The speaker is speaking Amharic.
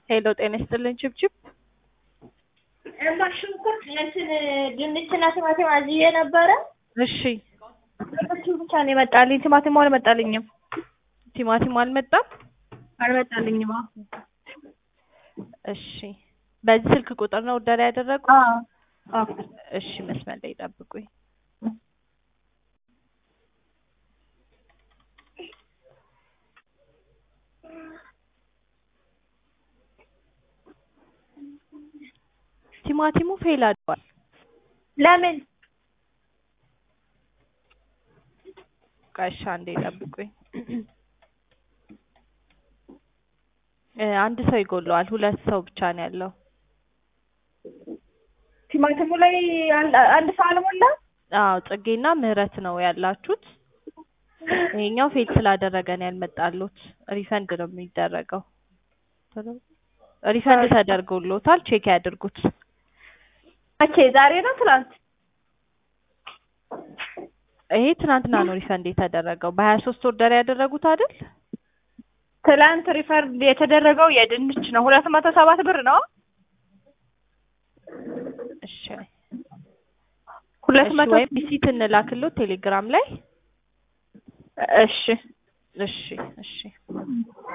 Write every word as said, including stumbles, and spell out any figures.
ሄሎ ጤና ይስጥልኝ ችብችብ እማሽንኩርት እንትን ድንችና ቲማቲም አዝዬ ነበረ። እሺ እሱ ብቻ ነው የመጣልኝ። ቲማቲም አልመጣልኝም። ቲማቲም አልመጣም አልመጣልኝም። እሺ በዚህ ስልክ ቁጥር ነው ኦርደር ያደረጉት? አዎ አዎ። እሺ መስመር ላይ ጠብቁኝ። ቲማቲሙ ፌል አድርጓል። ለምን? ጋሻ እንዴ ጠብቁኝ። አንድ ሰው ይጎለዋል። ሁለት ሰው ብቻ ነው ያለው። ቲማቲሙ ላይ አንድ ሰው አልሞላ? አዎ ጽጌና ምህረት ነው ያላችሁት። ይሄኛው ፌል ስላደረገ ነው ያልመጣሉት። ሪፈንድ ነው የሚደረገው። ሪፈንድ ተደርጎሎታል። ቼክ ያድርጉት። ኦኬ ዛሬ ነው ትናንት? ይሄ ትናንትና ነው ሪፈንድ የተደረገው። በሀያ ሶስት ኦርደር ያደረጉት አይደል? ትናንት ሪፈንድ የተደረገው የድንች ነው። ሁለት መቶ ሰባት ብር ነው። እሺ ሁለት መቶ ወይ ቢሲት እንላክሎት ቴሌግራም ላይ። እሺ እሺ እሺ